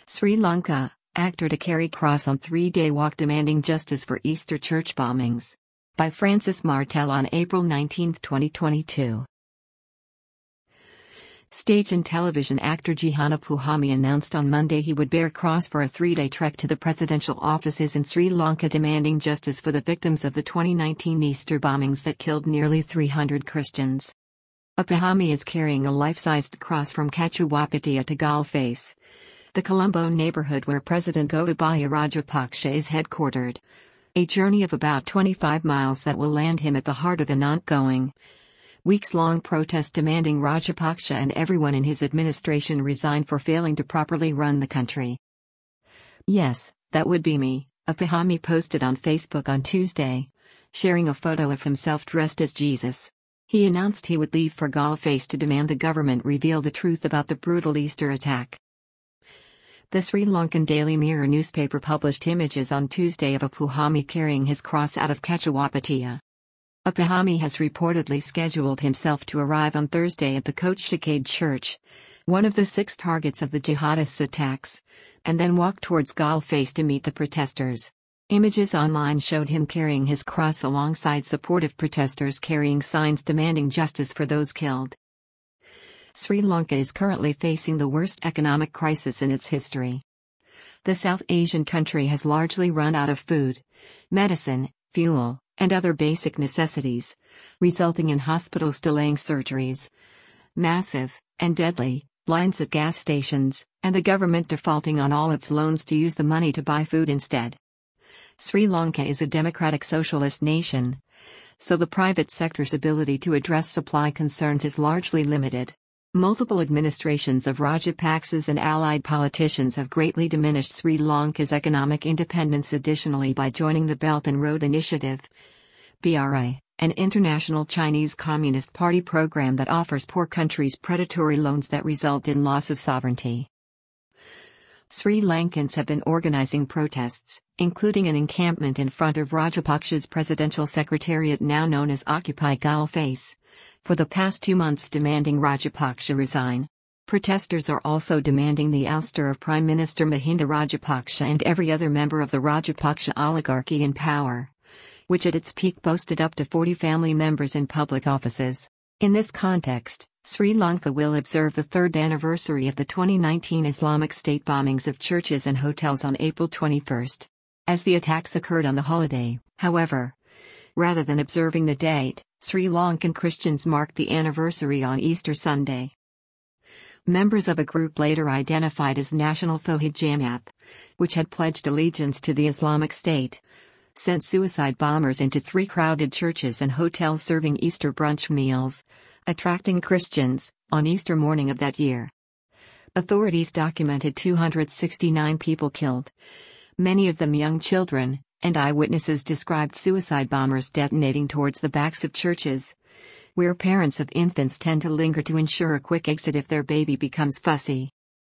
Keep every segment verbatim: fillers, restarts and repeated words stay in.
Sri Lanka, actor to carry cross on three-day walk demanding justice for Easter church bombings. By Francis Martel on April nineteenth, twenty twenty-two. Stage and television actor Jihana Puhami announced on Monday he would bear cross for a three-day trek to the presidential offices in Sri Lanka demanding justice for the victims of the twenty nineteen Easter bombings that killed nearly three hundred Christians. Puhami is carrying a life-sized cross from Kachuwapatia to Galface, the Colombo neighborhood where President Gotabaya Rajapaksa is headquartered. A journey of about twenty-five miles that will land him at the heart of an ongoing, weeks-long protest demanding Rajapaksa and everyone in his administration resign for failing to properly run the country. "Yes, that would be me," Puhami posted on Facebook on Tuesday, sharing a photo of himself dressed as Jesus. He announced he would leave for Galface to demand the government reveal the truth about the brutal Easter attack. The Sri Lankan Daily Mirror newspaper published images on Tuesday of Puhami carrying his cross out of Kachuwapatia. Puhami has reportedly scheduled himself to arrive on Thursday at the Kote Shakade Church, one of the six targets of the jihadists' attacks, and then walk towards Galface to meet the protesters. Images online showed him carrying his cross alongside supportive protesters carrying signs demanding justice for those killed. Sri Lanka is currently facing the worst economic crisis in its history. The South Asian country has largely run out of food, medicine, fuel, and other basic necessities, resulting in hospitals delaying surgeries, massive, and deadly, lines at gas stations, and the government defaulting on all its loans to use the money to buy food instead. Sri Lanka is a democratic socialist nation, so the private sector's ability to address supply concerns is largely limited. Multiple administrations of Rajapaksas and allied politicians have greatly diminished Sri Lanka's economic independence additionally by joining the Belt and Road Initiative, B R I, an international Chinese Communist Party program that offers poor countries predatory loans that result in loss of sovereignty. Sri Lankans have been organizing protests, including an encampment in front of Rajapaksa's presidential secretariat now known as Occupy Galface, for the past two months demanding Rajapaksa resign. Protesters are also demanding the ouster of Prime Minister Mahinda Rajapaksa and every other member of the Rajapaksa oligarchy in power, which at its peak boasted up to forty family members in public offices. In this context, Sri Lanka will observe the third anniversary of the twenty nineteen Islamic State bombings of churches and hotels on April twenty-first. As the attacks occurred on the holiday, however, rather than observing the date, Sri Lankan Christians marked the anniversary on Easter Sunday. Members of a group later identified as National Tawhid Jamaat, which had pledged allegiance to the Islamic State, sent suicide bombers into three crowded churches and hotels serving Easter brunch meals, attracting Christians, on Easter morning of that year. Authorities documented two hundred sixty-nine people killed, many of them young children, and eyewitnesses described suicide bombers detonating towards the backs of churches, where parents of infants tend to linger to ensure a quick exit if their baby becomes fussy.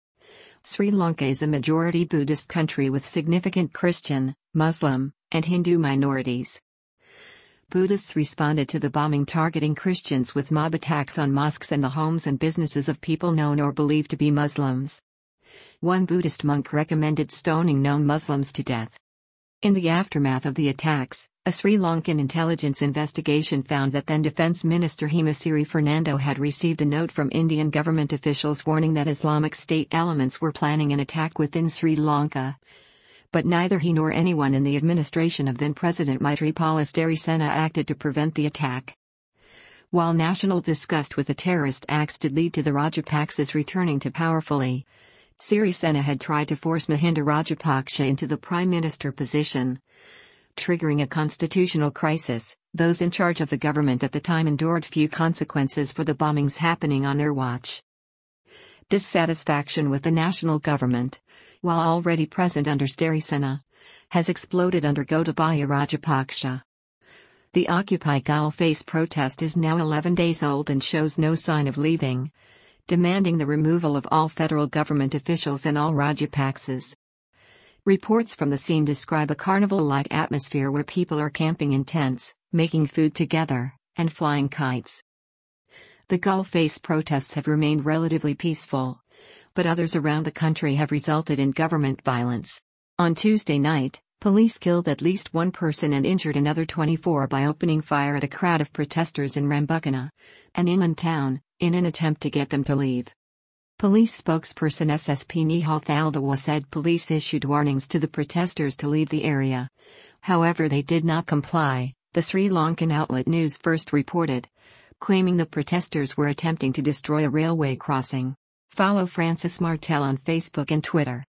Sri Lanka is a majority Buddhist country with significant Christian, Muslim, and Hindu minorities. Buddhists responded to the bombing targeting Christians with mob attacks on mosques and the homes and businesses of people known or believed to be Muslims. One Buddhist monk recommended stoning known Muslims to death. In the aftermath of the attacks, a Sri Lankan intelligence investigation found that then Defence Minister Hemasiri Fernando had received a note from Indian government officials warning that Islamic State elements were planning an attack within Sri Lanka. But neither he nor anyone in the administration of then-President Maithripala Sirisena acted to prevent the attack. While national disgust with the terrorist acts did lead to the Rajapaksas returning to power fully, Sirisena had tried to force Mahinda Rajapaksa into the prime minister position, triggering a constitutional crisis. Those in charge of the government at the time endured few consequences for the bombings happening on their watch. Dissatisfaction with the national government, while already present under Sirisena, has exploded under Gotabaya Rajapaksa. The Occupy Galface protest is now eleven days old and shows no sign of leaving, demanding the removal of all federal government officials and all Rajapaksas. Reports from the scene describe a carnival-like atmosphere where people are camping in tents, making food together, and flying kites. The Galface protests have remained relatively peaceful, but others around the country have resulted in government violence. On Tuesday night, police killed at least one person and injured another twenty-four by opening fire at a crowd of protesters in Rambukkana, an inland town, in an attempt to get them to leave. Police spokesperson S S P Nihal Thaldawa said police issued warnings to the protesters to leave the area. However, they did not comply, the Sri Lankan outlet News First reported, claiming the protesters were attempting to destroy a railway crossing. Follow Francis Martel on Facebook and Twitter.